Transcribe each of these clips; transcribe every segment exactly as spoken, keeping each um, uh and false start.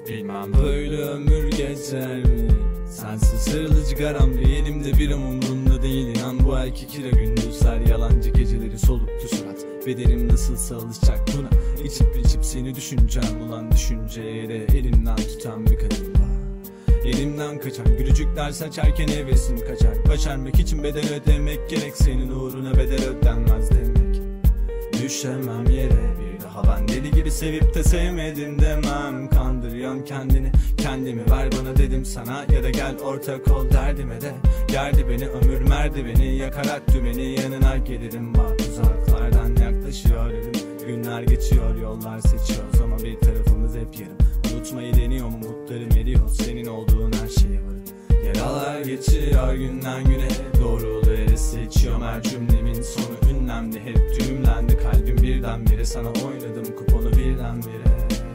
Bilmem böyle ömür geçer mi? Sensiz sırlı cigaram bir elimde, bir umurumda değil inan. Bu erkek ile gündüzler yalancı geceleri soluktu surat. Bedenim nasılsa alışacak buna. İçip içip seni düşüneceğim ulan, düşünceye de elimden tutan bir kadın var. Elimden kaçan gülücükler saçarken hevesim kaçar. Başarmak için bedel ödemek gerek, senin uğruna bedel ödenmez demek. Düşemem yere bir daha, ben deli gibi sevip de sevmedim demem. Kandırıyorsun kendini, kendimi ver bana dedim sana. Ya da gel ortak ol derdime de. Gerdi beni ömür merdiveni, yakarak dümeni yanına gelirim. Bak uzaklardan yaklaşıyor elim. Günler geçiyor, yollar seçiyoruz ama bir tarafımız hep yarım. Unutmayı deniyorum, umutlarım eriyor, senin olduğun her şeye varım. Yaralar geçiyor günden güne, doğruları seçiyorum. Her cümlemin sonu ünlemli, hep düğümlendi kalbim birdenbire. Sana oynadım kuponu birdenbire.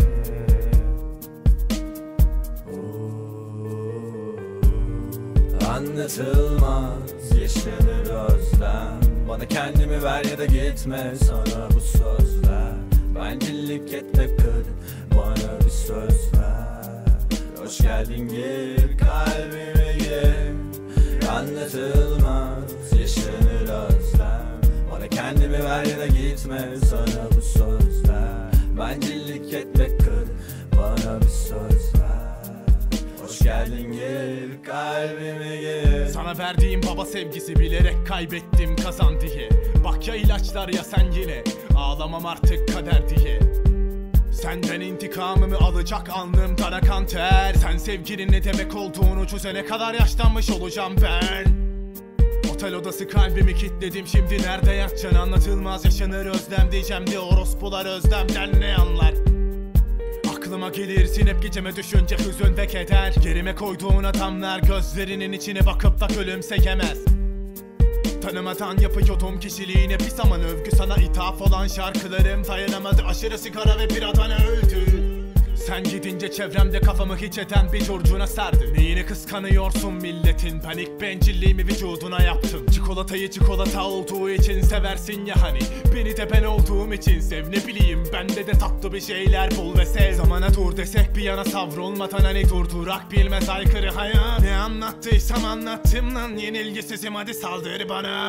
Anlatılmaz yaşanır özlem. Bana kendimi ver ya da gitme, sana bu sözler. Bencillik etme kadın, bana bir söz ver. Hoş geldin gir kalbime gir. Anlatılmaz yaşanır özlem. Bana kendimi ver ya da gitme, sana bu söz ver. Bencillik etme kadın, bana bir söz ver. Hoş geldin gir kalbime gir. Sana verdiğim baba sevgisi bilerek kaybettim kazan diye. Bak ya ilaçlar ya sen yine, ağlamam artık kader diye. Senden intikamımı alacak alnımdan akan ter. Sen sevginin ne demek olduğunu çözene kadar yaşlanmış olacağım ben. Otel odası kalbimi kilitledim, şimdi nerede yatacaksın? Anlatılmaz yaşanır özlem diyeceğim de orospular özlemden ne anlar? Aklıma gelirsin hep geceme düşünce hüzün ve keder. Yerime koyduğun adamlar gözlerinin içine bakıp da gülümseyemez. Tanımadan yapıyordum kişiliğine bir zaman övgü, sana ithaf olan şarkılarım dayanamadı, aşırı sigara ve biradan öldü. Sen gidince çevremde kafamı hiç eden bir curcuna sardı. Neyini kıskanıyorsun milletin, ben ilk bencilliğimi vücuduna yaptım. Çikolatayı çikolata olduğu için seversin ya hani, beni de ben olduğum için sev, ne bileyim bende de tatlı bir şeyler bul ve sev. Zamana dur desek bir yana savrulmadan hani durdurak bilmez aykırı hayat. Ne anlattıysam anlattım lan, yenilgisizim hadi saldır bana.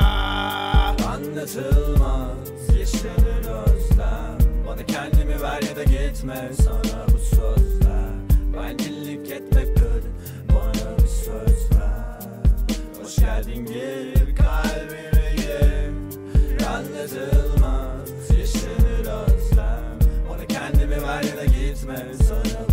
Anlatılmaz yaşanır özlem. Bana kendimi ver ya da gitme, sana bu sözler. Bencillik etme kadın, bana bir söz ver. Hoş geldin gir kalbime gir. Anlatılmaz yaşanır özlem. Bana kendimi ver ya da gitme, sana